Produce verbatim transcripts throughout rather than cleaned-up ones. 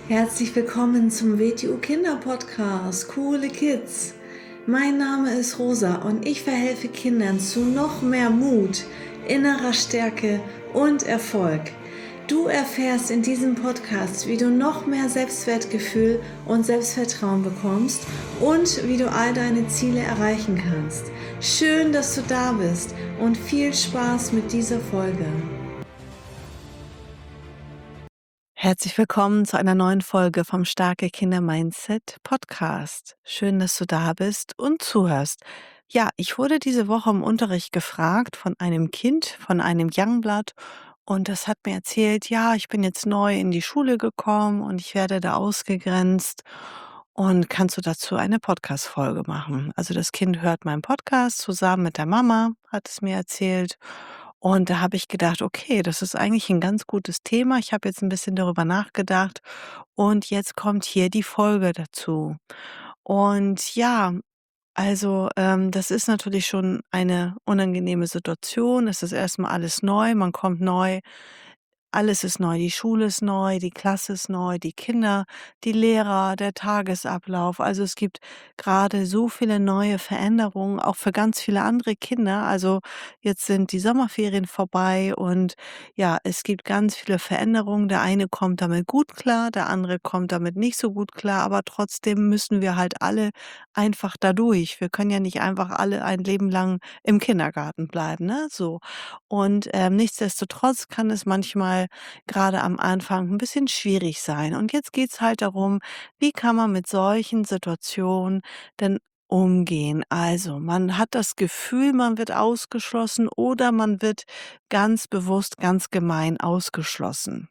Herzlich willkommen zum W T U Kinder Podcast, Coole Kids. Mein Name ist Rosa und ich verhelfe Kindern zu noch mehr Mut, innerer Stärke und Erfolg. Du erfährst in diesem Podcast, wie du noch mehr Selbstwertgefühl und Selbstvertrauen bekommst und wie du all deine Ziele erreichen kannst. Schön, dass du da bist und viel Spaß mit dieser Folge. Herzlich willkommen zu einer neuen Folge vom Starke Kinder Mindset Podcast. Schön, dass du da bist und zuhörst. Ja, ich wurde diese Woche im Unterricht gefragt von einem Kind, von einem Youngblood, und das hat mir erzählt, ja, ich bin jetzt neu in die Schule gekommen und ich werde da ausgegrenzt. Und kannst du dazu eine Podcast-Folge machen? Also das Kind hört meinen Podcast zusammen mit der Mama, hat es mir erzählt. Und da habe ich gedacht, okay, das ist eigentlich ein ganz gutes Thema. Ich habe jetzt ein bisschen darüber nachgedacht und jetzt kommt hier die Folge dazu. Und ja, also, ähm, das ist natürlich schon eine unangenehme Situation. Es ist erst mal alles neu, man kommt neu, alles ist neu, die Schule ist neu, die Klasse ist neu, die Kinder, die Lehrer, der Tagesablauf. Also, es gibt gerade so viele neue Veränderungen, auch für ganz viele andere Kinder. Also, jetzt sind die Sommerferien vorbei und ja, es gibt ganz viele Veränderungen. Der eine kommt damit gut klar, der andere kommt damit nicht so gut klar, aber trotzdem müssen wir halt alle einfach da durch. Wir können ja nicht einfach alle ein Leben lang im Kindergarten bleiben, ne, so. Und, ähm, nichtsdestotrotz kann es manchmal gerade am Anfang ein bisschen schwierig sein. Und jetzt geht's halt darum, wie kann man mit solchen Situationen denn umgehen? Also, man hat das Gefühl, man wird ausgeschlossen oder man wird ganz bewusst, ganz gemein ausgeschlossen.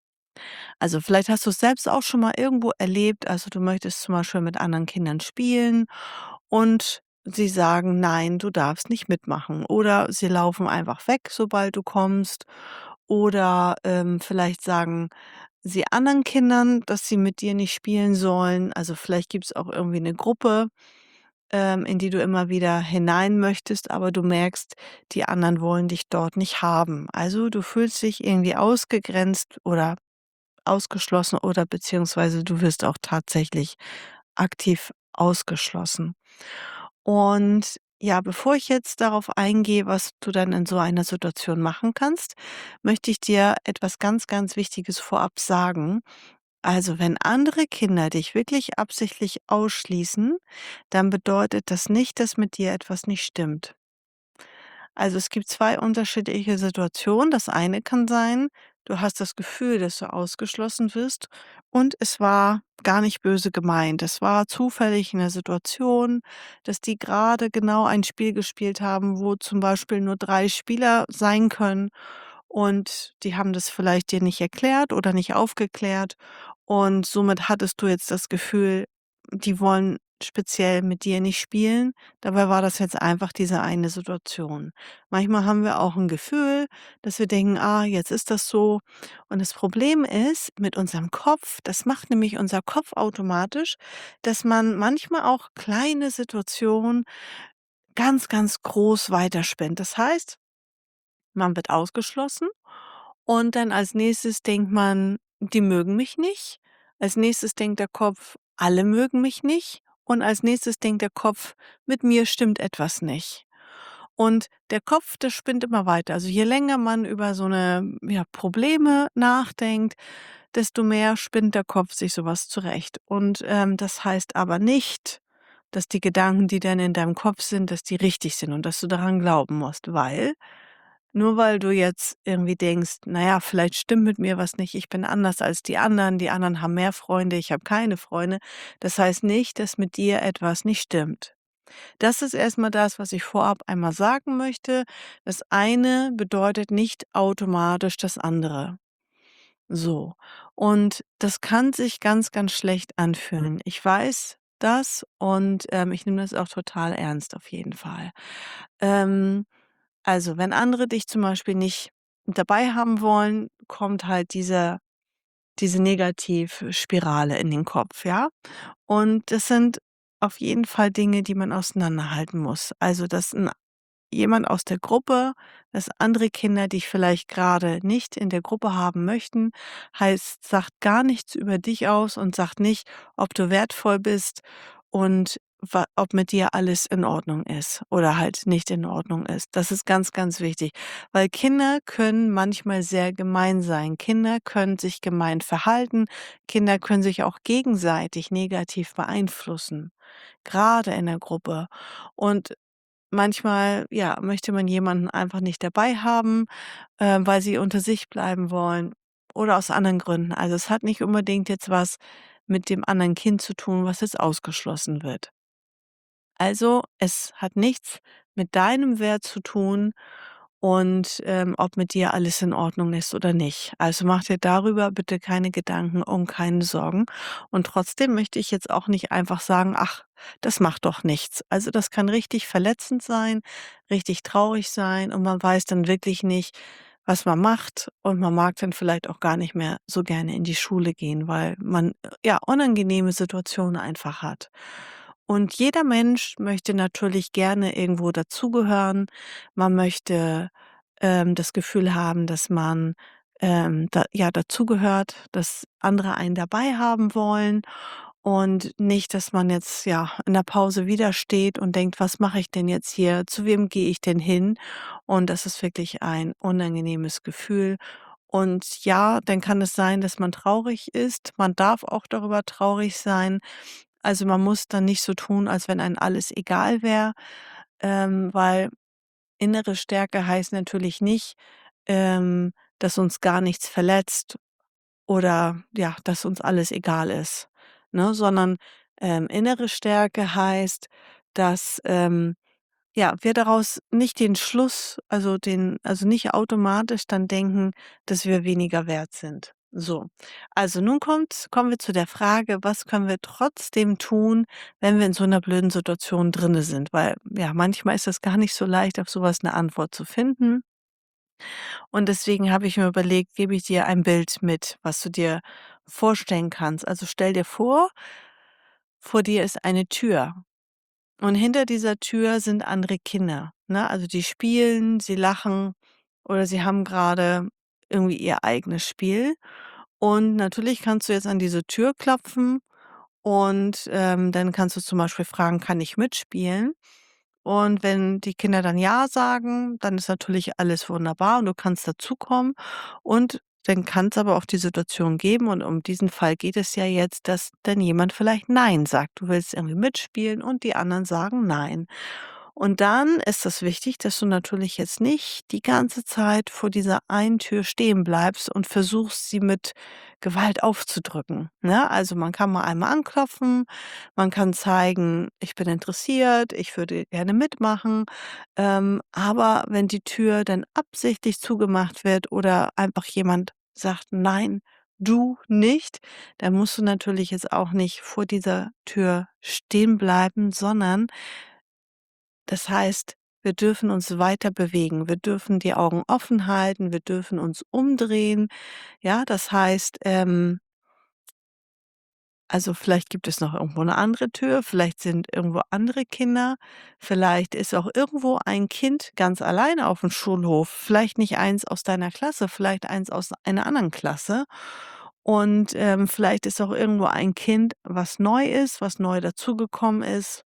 Also, vielleicht hast du es selbst auch schon mal irgendwo erlebt. Also, du möchtest zum Beispiel mit anderen Kindern spielen und sie sagen: „Nein, du darfst nicht mitmachen.“ Oder sie laufen einfach weg, sobald du kommst. Oder, ähm, vielleicht sagen sie anderen Kindern, dass sie mit dir nicht spielen sollen. Also, vielleicht gibt es auch irgendwie eine Gruppe, ähm, in die du immer wieder hinein möchtest, aber du merkst, die anderen wollen dich dort nicht haben. Also, du fühlst dich irgendwie ausgegrenzt oder ausgeschlossen oder beziehungsweise du wirst auch tatsächlich aktiv ausgeschlossen. Und ja, bevor ich jetzt darauf eingehe, was du dann in so einer Situation machen kannst, möchte ich dir etwas ganz, ganz Wichtiges vorab sagen. Also, wenn andere Kinder dich wirklich absichtlich ausschließen, dann bedeutet das nicht, dass mit dir etwas nicht stimmt. Also, es gibt zwei unterschiedliche Situationen. Das eine kann sein, du hast das Gefühl, dass du ausgeschlossen wirst und es war gar nicht böse gemeint. Es war zufällig in der Situation, dass die gerade genau ein Spiel gespielt haben, wo zum Beispiel nur drei Spieler sein können und die haben das vielleicht dir nicht erklärt oder nicht aufgeklärt und somit hattest du jetzt das Gefühl, die wollen speziell mit dir nicht spielen. Dabei war das jetzt einfach diese eine Situation. Manchmal haben wir auch ein Gefühl, dass wir denken: „Ah, jetzt ist das so.“ Und das Problem ist mit unserem Kopf, das macht nämlich unser Kopf automatisch, dass man manchmal auch kleine Situationen ganz, ganz groß weiterspinnt. Das heißt, man wird ausgeschlossen und dann als Nächstes denkt man: „Die mögen mich nicht.“ Als Nächstes denkt der Kopf: „Alle mögen mich nicht.“ Und als Nächstes denkt der Kopf: „Mit mir stimmt etwas nicht.“ Und der Kopf, der spinnt immer weiter. Also, je länger man über so eine ja, Probleme nachdenkt, desto mehr spinnt der Kopf sich sowas zurecht. Und, ähm, das heißt aber nicht, dass die Gedanken, die dann in deinem Kopf sind, dass die richtig sind und dass du daran glauben musst, weil nur weil du jetzt irgendwie denkst: „Na ja, vielleicht stimmt mit mir was nicht, ich bin anders als die anderen, die anderen haben mehr Freunde, ich habe keine Freunde.“ Das heißt nicht, dass mit dir etwas nicht stimmt. Das ist erst mal das, was ich vorab einmal sagen möchte. Das eine bedeutet nicht automatisch das andere. So. Und das kann sich ganz, ganz schlecht anfühlen. Ich weiß das und, ähm, ich nehme das auch total ernst auf jeden Fall. Ähm, also, wenn andere dich zum Beispiel nicht dabei haben wollen, kommt halt diese diese Negativspirale in den Kopf, ja? Und das sind auf jeden Fall Dinge, die man auseinanderhalten muss. Also, dass 'n jemand aus der Gruppe, dass andere Kinder dich vielleicht gerade nicht in der Gruppe haben möchten, heißt, sagt gar nichts über dich aus und sagt nicht, ob du wertvoll bist und wa ob mit dir alles in Ordnung ist oder halt nicht in Ordnung ist. Das ist ganz, ganz wichtig, weil Kinder können manchmal sehr gemein sein. Kinder können sich gemein verhalten. Kinder können sich auch gegenseitig negativ beeinflussen, gerade in der Gruppe. Und manchmal, ja, möchte man jemanden einfach nicht dabei haben, äh, weil sie unter sich bleiben wollen oder aus anderen Gründen. Also, es hat nicht unbedingt jetzt was mit dem anderen Kind zu tun, was jetzt ausgeschlossen wird. Also, es hat nichts mit deinem Wert zu tun und, ähm, ob mit dir alles in Ordnung ist oder nicht. Also, mach dir darüber bitte keine Gedanken und keine Sorgen. Und trotzdem möchte ich jetzt auch nicht einfach sagen: „Ach, das macht doch nichts.“ Also, das kann richtig verletzend sein, richtig traurig sein und man weiß dann wirklich nicht, was man macht und man mag dann vielleicht auch gar nicht mehr so gerne in die Schule gehen, weil man, äh, ja, unangenehme Situationen einfach hat. Und jeder Mensch möchte natürlich gerne irgendwo dazugehören. Man möchte, ähm, das Gefühl haben, dass man, ähm, da ja, dazugehört, dass andere einen dabei haben wollen und nicht, dass man jetzt, ja, in der Pause wieder steht und denkt: „Was mache ich denn jetzt hier? Zu wem gehe ich denn hin?“ Und das ist wirklich ein unangenehmes Gefühl. Und ja, dann kann es sein, dass man traurig ist. Man darf auch darüber traurig sein. Also, man muss dann nicht so tun, als wenn einem alles egal wäre, ähm, weil innere Stärke heißt natürlich nicht, ähm, dass uns gar nichts verletzt oder ja, dass uns alles egal ist, ne? Sondern, ähm, innere Stärke heißt, dass, ähm, ja, wir daraus nicht den Schluss also den also nicht automatisch dann denken, dass wir weniger wert sind. So, also nun kommt kommen wir zu der Frage, was können wir trotzdem tun, wenn wir in so einer blöden Situation drinne sind? Weil, ja, manchmal ist es gar nicht so leicht, auf sowas eine Antwort zu finden. Und deswegen habe ich mir überlegt, gebe ich dir ein Bild mit, was du dir vorstellen kannst. Also, stell dir vor, vor dir ist eine Tür. Und hinter dieser Tür sind andere Kinder, ne? Also, die spielen, sie lachen oder sie haben gerade irgendwie ihr eigenes Spiel. Und natürlich kannst du jetzt an diese Tür klopfen und, ähm, dann kannst du zum Beispiel fragen: „Kann ich mitspielen?“ Und wenn die Kinder dann „ja“ sagen, dann ist natürlich alles wunderbar und du kannst dazukommen. Und dann kann es aber auch die Situation geben und um diesen Fall geht es ja jetzt, dass dann jemand vielleicht „nein“ sagt. Du willst irgendwie mitspielen und die anderen sagen „nein“. Und dann ist es wichtig, dass du natürlich jetzt nicht die ganze Zeit vor dieser einen Tür stehen bleibst und versuchst, sie mit Gewalt aufzudrücken, ne? Also, man kann mal einmal anklopfen, man kann zeigen: „Ich bin interessiert, ich würde gerne mitmachen.“ Ähm, aber wenn die Tür dann absichtlich zugemacht wird oder einfach jemand sagt: „Nein, du nicht“, dann musst du natürlich jetzt auch nicht vor dieser Tür stehen bleiben, sondern das heißt, wir dürfen uns weiter bewegen. Wir dürfen die Augen offen halten, wir dürfen uns umdrehen. Ja, das heißt, ähm also, vielleicht gibt es noch irgendwo eine andere Tür, vielleicht sind irgendwo andere Kinder, vielleicht ist auch irgendwo ein Kind ganz alleine auf dem Schulhof, vielleicht nicht eins aus deiner Klasse, vielleicht eins aus einer anderen Klasse. Und, ähm, vielleicht ist auch irgendwo ein Kind, was neu ist, was neu dazugekommen ist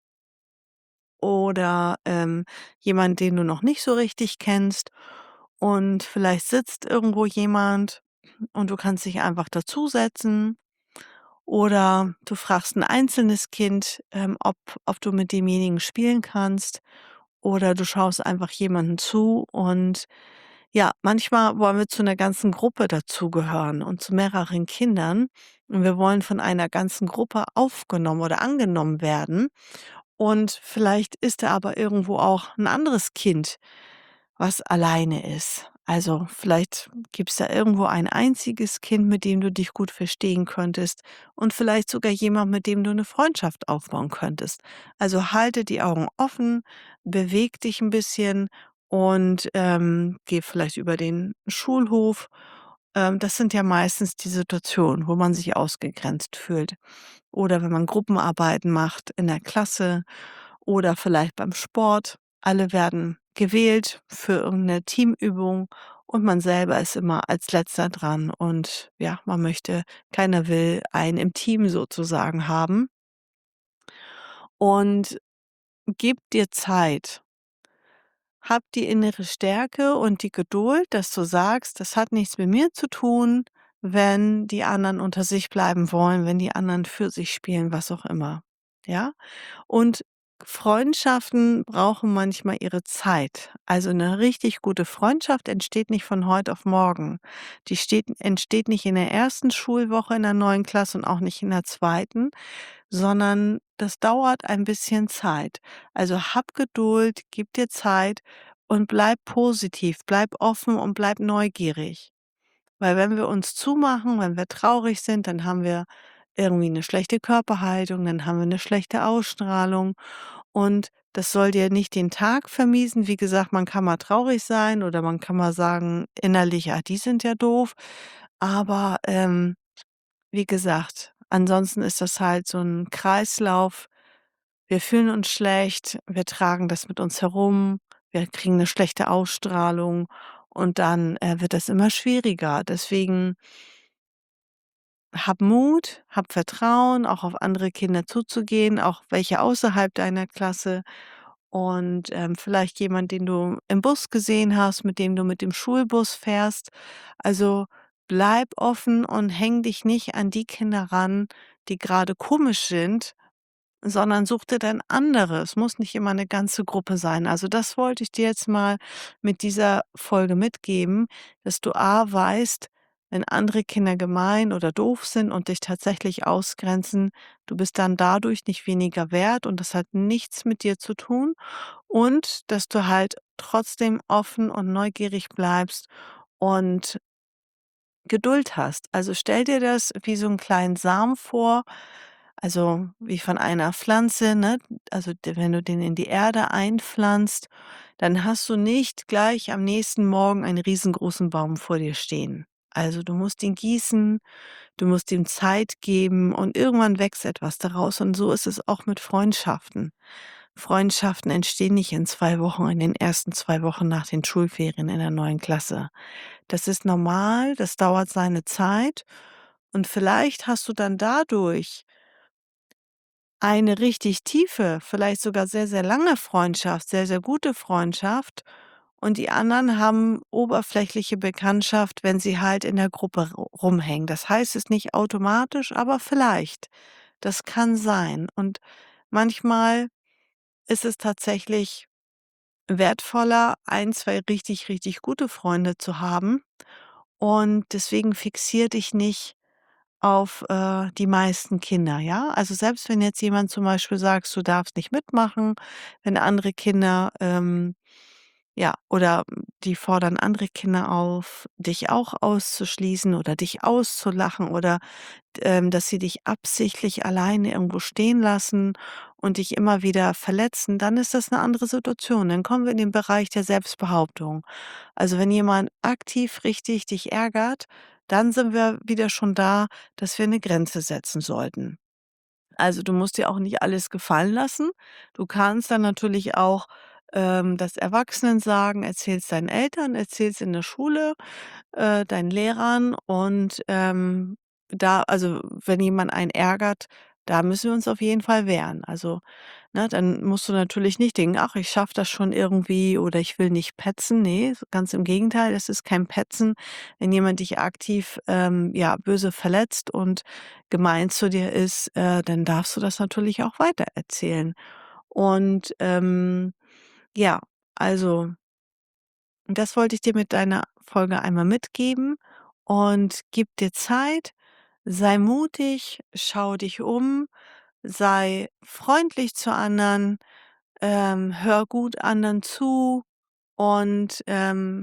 oder, ähm, jemand, den du noch nicht so richtig kennst. Und vielleicht sitzt irgendwo jemand und du kannst dich einfach dazusetzen oder du fragst ein einzelnes Kind, ähm, ob ob du mit demjenigen spielen kannst oder du schaust einfach jemandem zu und ja, manchmal wollen wir zu einer ganzen Gruppe dazugehören und zu mehreren Kindern und wir wollen von einer ganzen Gruppe aufgenommen oder angenommen werden. Und vielleicht ist da aber irgendwo auch ein anderes Kind, was alleine ist. Also, vielleicht gibt's da irgendwo ein einziges Kind, mit dem du dich gut verstehen könntest und vielleicht sogar jemand, mit dem du eine Freundschaft aufbauen könntest. Also, halte die Augen offen, beweg dich ein bisschen und, ähm, gehe vielleicht über den Schulhof. Ähm, das sind ja meistens die Situationen, wo man sich ausgegrenzt fühlt. Oder wenn man Gruppenarbeiten macht in der Klasse oder vielleicht beim Sport. Alle werden gewählt für irgendeine Teamübung und man selber ist immer als Letzter dran und ja, man möchte keiner will einen im Team sozusagen haben und gib dir Zeit. Hab die innere Stärke und die Geduld, dass du sagst: „Das hat nichts mit mir zu tun, wenn die anderen unter sich bleiben wollen, wenn die anderen für sich spielen“, was auch immer, ja? Und Freundschaften brauchen manchmal ihre Zeit. Also, 'ne richtig gute Freundschaft entsteht nicht von heute auf morgen. Die steht entsteht nicht in der ersten Schulwoche in der neuen Klasse und auch nicht in der zweiten, sondern das dauert ein bisschen Zeit. Also, hab Geduld, gib dir Zeit und bleib positiv, bleib offen und bleib neugierig. Weil wenn wir uns zumachen, wenn wir traurig sind, dann haben wir irgendwie 'ne schlechte Körperhaltung, dann haben wir 'ne schlechte Ausstrahlung und das soll dir nicht den Tag vermiesen. Wie gesagt, man kann mal traurig sein oder man kann mal sagen innerlich: „Ah, die sind ja doof.“ Aber, ähm, wie gesagt, ansonsten ist das halt so 'n Kreislauf. Wir fühlen uns schlecht, wir tragen das mit uns herum, wir kriegen 'ne schlechte Ausstrahlung und dann, äh, wird das immer schwieriger. Deswegen hab Mut, hab Vertrauen, auch auf andere Kinder zuzugehen, auch welche außerhalb deiner Klasse und, ähm, vielleicht jemand, den du im Bus gesehen hast, mit dem du mit dem Schulbus fährst. Also, bleib offen und häng dich nicht an die Kinder ran, die grade komisch sind, sondern such dir dann andere. Es muss nicht immer 'ne ganze Gruppe sein. Also, das wollte ich dir jetzt mal mit dieser Folge mitgeben, dass du A weißt, wenn andere Kinder gemein oder doof sind und dich tatsächlich ausgrenzen, du bist dann dadurch nicht weniger wert und das hat nichts mit dir zu tun und dass du halt trotzdem offen und neugierig bleibst und Geduld hast. Also, stell dir das wie so 'n kleinen Samen vor, also, wie von einer Pflanze, ne? Also, d wenn du den in die Erde einpflanzt, dann hast du nicht gleich am nächsten Morgen einen riesengroßen Baum vor dir stehen. Also, du musst ihn gießen, du musst ihm Zeit geben und irgendwann wächst etwas daraus und so ist es auch mit Freundschaften. Freundschaften entstehen nicht in zwei Wochen, in den ersten zwei Wochen nach den Schulferien in der neuen Klasse. Das ist normal, das dauert seine Zeit und vielleicht hast du dann dadurch eine richtig tiefe, vielleicht sogar sehr, sehr lange Freundschaft, sehr, sehr gute Freundschaft und die anderen haben oberflächliche Bekanntschaft, wenn sie halt in der Gruppe ru rumhängen. Das heißt es nicht automatisch, aber vielleicht. Das kann sein und manchmal ist es tatsächlich wertvoller, ein, zwei richtig, richtig gute Freunde zu haben und deswegen fixier dich nicht auf, äh, die meisten Kinder, ja? Also, selbst wenn jetzt jemand zum Beispiel sagst: „Du darfst nicht mitmachen“, wenn andere Kinder, ähm ja, oder die fordern andere Kinder auf, dich auch auszuschließen oder dich auszulachen oder, d ähm, dass sie dich absichtlich alleine irgendwo stehen lassen und dich immer wieder verletzen, dann ist das 'ne andere Situation. Dann kommen wir in den Bereich der Selbstbehauptung. Also, wenn jemand aktiv richtig dich ärgert, dann sind wir wieder schon da, dass wir 'ne Grenze setzen sollten. Also, du musst dir auch nicht alles gefallen lassen. Du kannst dann natürlich auch, ähm, das Erwachsenen sagen, erzähl's deinen Eltern, erzähl's in der Schule, äh, deinen Lehrern und, ähm, da also, wenn jemand einen ärgert, da müssen wir uns auf jeden Fall wehren. Also, ne, dann musst du natürlich nicht denken: „Ach, ich schaffe das schon irgendwie“ oder „ich will nicht petzen.“ Ne, ganz im Gegenteil, es ist kein Petzen. Wenn jemand dich aktiv, ähm, ja, böse verletzt und gemein zu dir ist, äh, dann darfst du das natürlich auch weitererzählen. Und, ähm, ja, also das wollte ich dir mit deiner Folge einmal mitgeben und gib dir Zeit, sei mutig, schau dich um, sei freundlich zu anderen, ähm, hör gut anderen zu und, ähm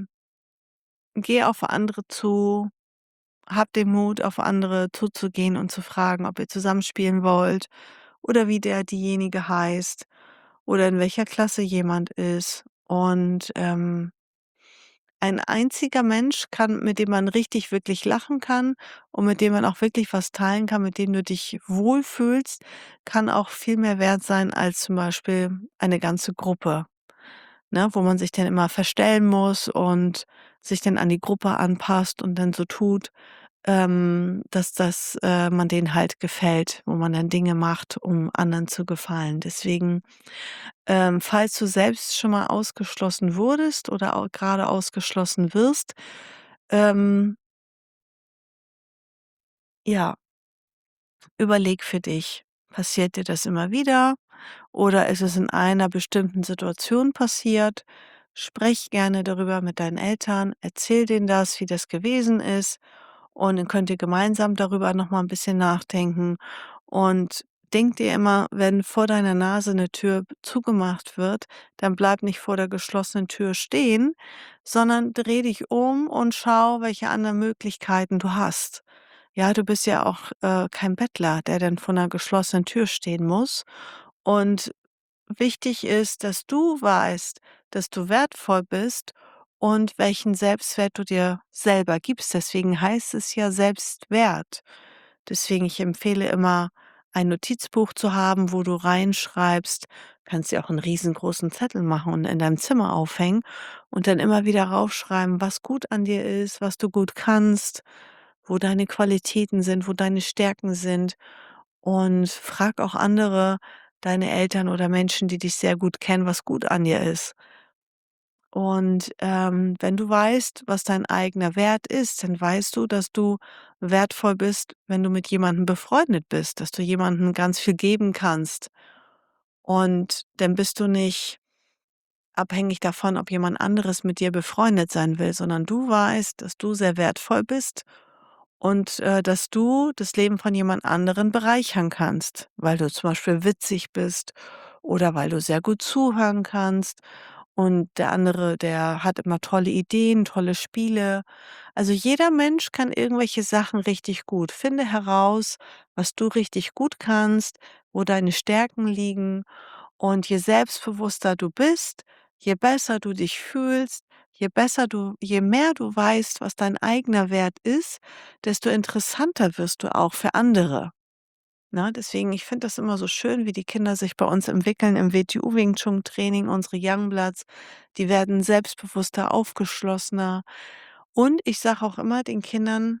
geh auf andere zu. Hab den Mut, auf andere zuzugehen und zu fragen, ob ihr zusammen spielen wollt oder wie der diejenige heißt oder in welcher Klasse jemand ist. Und, ähm ein einziger Mensch kann mit dem man richtig, wirklich lachen kann und mit dem man auch wirklich was teilen kann, mit dem du dich wohlfühlst, kann auch viel mehr wert sein als zum Beispiel eine ganze Gruppe. ne, wo man sich dann immer verstellen muss und sich dann an die Gruppe anpasst und dann so tut, ähm, dass das äh, man denen halt gefällt, wo man dann Dinge macht, um anderen zu gefallen. Deswegen, ähm, falls du selbst schon mal ausgeschlossen wurdest oder auch grade ausgeschlossen wirst, ähm, ja, überleg für dich, passiert dir das immer wieder oder ist es in einer bestimmten Situation passiert? Sprech gerne darüber mit deinen Eltern, erzähl denen das, wie das gewesen ist und dann könnt ihr gemeinsam darüber noch mal 'n bisschen nachdenken und denk dir immer, wenn vor deiner Nase eine Tür zugemacht wird, dann bleib nicht vor der geschlossenen Tür stehen, sondern dreh dich um und schau, welche anderen Möglichkeiten du hast. Ja, du bist ja auch, äh, kein Bettler, der dann vor 'ner geschlossenen Tür stehen muss. Und wichtig ist, dass du weißt, dass du wertvoll bist und welchen Selbstwert du dir selber gibst. Deswegen heißt es ja Selbstwert. Deswegen, ich empfehle immer, ein Notizbuch zu haben, wo du reinschreibst, kannst dir auch einen riesengroßen Zettel machen und in deinem Zimmer aufhängen und dann immer wieder raufschreiben, was gut an dir ist, was du gut kannst, wo deine Qualitäten sind, wo deine Stärken sind. Und frag auch andere, deine Eltern oder Menschen, die dich sehr gut kennen, was gut an dir ist. Und, ähm, wenn du weißt, was dein eigener Wert ist, dann weißt du, dass du wertvoll bist, wenn du mit jemandem befreundet bist, dass du jemandem ganz viel geben kannst. Und dann bist du nicht abhängig davon, ob jemand anderes mit dir befreundet sein will, sondern du weißt, dass du sehr wertvoll bist und, äh, dass du das Leben von jemand anderen bereichern kannst, weil du zum Beispiel witzig bist oder weil du sehr gut zuhören kannst und der andere, der hat immer tolle Ideen, tolle Spiele. Also, jeder Mensch kann irgendwelche Sachen richtig gut. Finde heraus, was du richtig gut kannst, wo deine Stärken liegen und je selbstbewusster du bist, je besser du dich fühlst, je besser du je mehr du weißt, was dein eigener Wert ist, desto interessanter wirst du auch für andere, ne? Deswegen, ich finde das immer so schön, wie die Kinder sich bei uns entwickeln im W T U Wing Chun Training, unsere Youngbloods, die werden selbstbewusster, aufgeschlossener. Und ich sage auch immer den Kindern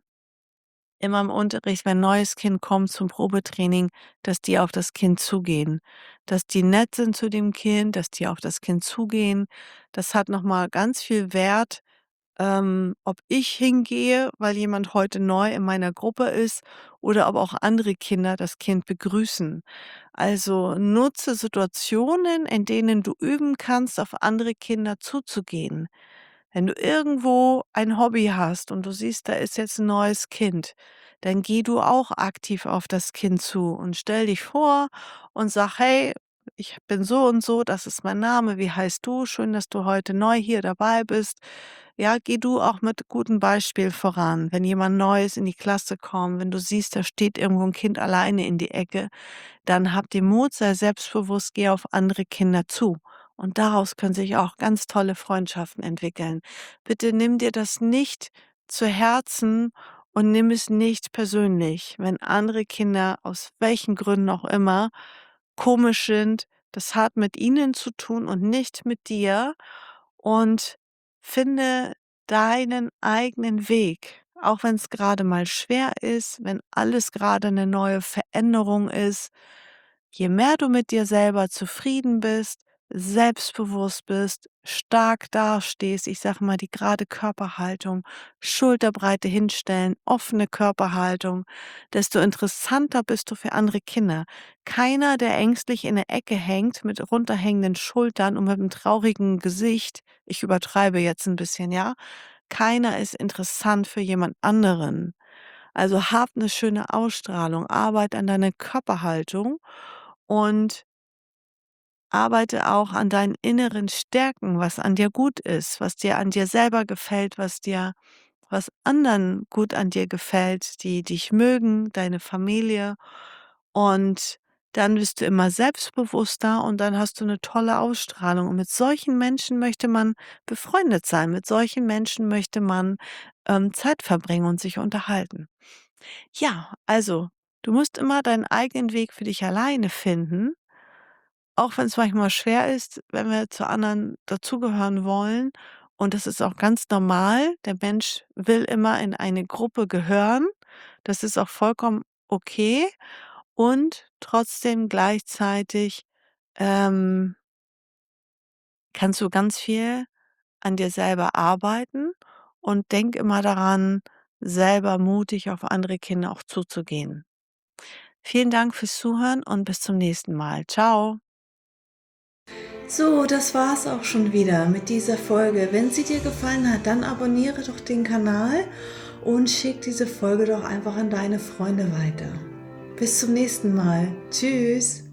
immer im Unterricht, wenn 'n neues Kind kommt zum Probetraining, dass die auf das Kind zugehen, dass die nett sind zu dem Kind, dass die auf das Kind zugehen. Das hat noch mal ganz viel Wert, ähm, ob ich hingehe, weil jemand heute neu in meiner Gruppe ist oder ob auch andere Kinder das Kind begrüßen. Also nutze Situationen, in denen du üben kannst, auf andere Kinder zuzugehen. Wenn du irgendwo ein Hobby hast und du siehst, da ist jetzt ein neues Kind, dann geh du auch aktiv auf das Kind zu und stell dich vor und sag: „Hey, ich bin so und so, das ist mein Name. Wie heißt du? Schön, dass du heute neu hier dabei bist.“ Ja, geh du auch mit gutem Beispiel voran. Wenn jemand Neues in die Klasse kommt, wenn du siehst, da steht irgendwo ein Kind alleine in die Ecke, dann hab den Mut, sei selbstbewusst, geh auf andere Kinder zu. Und daraus können sich auch ganz tolle Freundschaften entwickeln. Bitte nimm dir das nicht zu Herzen und nimm es nicht persönlich, wenn andere Kinder aus welchen Gründen auch immer komisch sind. Das hat mit ihnen zu tun und nicht mit dir. Und finde deinen eigenen Weg, auch wenn es gerade mal schwer ist, wenn alles gerade eine neue Veränderung ist. Je mehr du mit dir selber zufrieden bist, selbstbewusst bist, stark dastehst, ich sage mal, die gerade Körperhaltung, Schulterbreite hinstellen, offene Körperhaltung, desto interessanter bist du für andere Kinder. Keiner, der ängstlich in der Ecke hängt mit runterhängenden Schultern und mit einem traurigen Gesicht, ich übertreibe jetzt ein bisschen, ja? Keiner ist interessant für jemand anderen. Also, hab eine schöne Ausstrahlung, arbeite an deiner Körperhaltung und arbeite auch an deinen inneren Stärken, was an dir gut ist, was dir an dir selber gefällt, was dir was anderen gut an dir gefällt, die dich mögen, deine Familie. Und dann bist du immer selbstbewusster und dann hast du eine tolle Ausstrahlung. Und mit solchen Menschen möchte man befreundet sein. Mit solchen Menschen möchte man, ähm, Zeit verbringen und sich unterhalten. Ja, also, du musst immer deinen eigenen Weg für dich alleine finden auch wenn es manchmal schwer ist, wenn wir zu anderen dazugehören wollen. Und das ist auch ganz normal. Der Mensch will immer in eine Gruppe gehören. Das ist auch vollkommen okay. Und trotzdem gleichzeitig ähm, kannst du ganz viel an dir selber arbeiten und denk immer daran, selber mutig auf andere Kinder auch zuzugehen. Vielen Dank fürs Zuhören und bis zum nächsten Mal. Ciao. So, das war's auch schon wieder mit dieser Folge. Wenn sie dir gefallen hat, dann abonniere doch den Kanal und schick diese Folge doch einfach an deine Freunde weiter. Bis zum nächsten Mal. Tschüss.